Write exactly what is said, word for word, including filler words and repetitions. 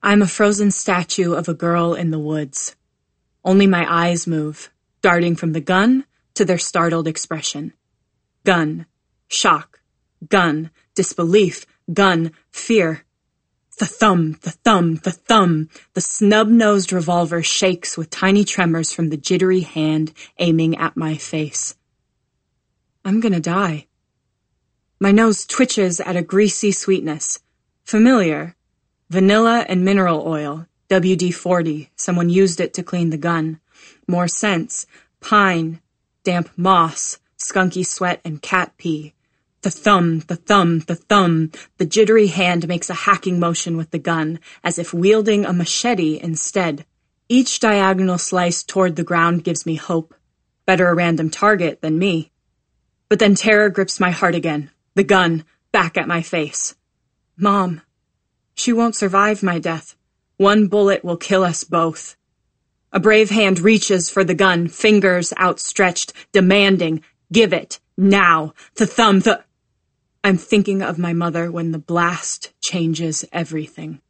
I'm a frozen statue of a girl in the woods. Only my eyes move, darting from the gun to their startled expression. Gun, shock, gun, disbelief, gun, fear. The thumb, the thumb, the thumb. The snub-nosed revolver shakes with tiny tremors from the jittery hand aiming at my face. I'm gonna die. My nose twitches at a greasy sweetness. Familiar. Vanilla and mineral oil, W D forty. Someone used it to clean the gun. More scents. Pine, damp moss, skunky sweat, and cat pee. The thumb, the thumb, the thumb. The jittery hand makes a hacking motion with the gun, as if wielding a machete instead. Each diagonal slice toward the ground gives me hope. Better a random target than me. But then terror grips my heart again. The gun, back at my face. Mom. She won't survive my death. One bullet will kill us both. A brave hand reaches for the gun, fingers outstretched, demanding, give it, now, the thumb, the... I'm thinking of my mother when the blast changes everything.